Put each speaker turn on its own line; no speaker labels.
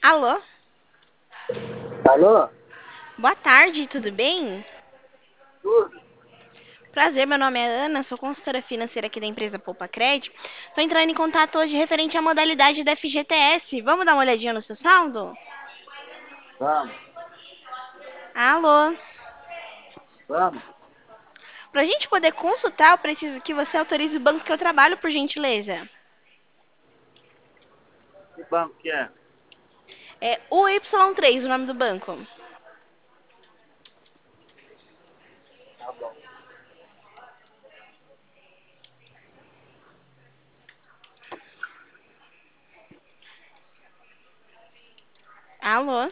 Alô?
Alô?
Boa tarde, tudo bem?
Tudo?
Prazer, meu nome é Ana, sou consultora financeira aqui da empresa Poupa Crédito. Estou entrando em contato hoje referente à modalidade da FGTS. Vamos dar uma olhadinha no seu saldo?
Vamos,
Alô?
vamos.
Para a gente poder consultar, eu preciso que você autorize o banco que eu trabalho, por gentileza.
Que banco que é?
É UY3, o nome do banco.
Tá bom.
Alô?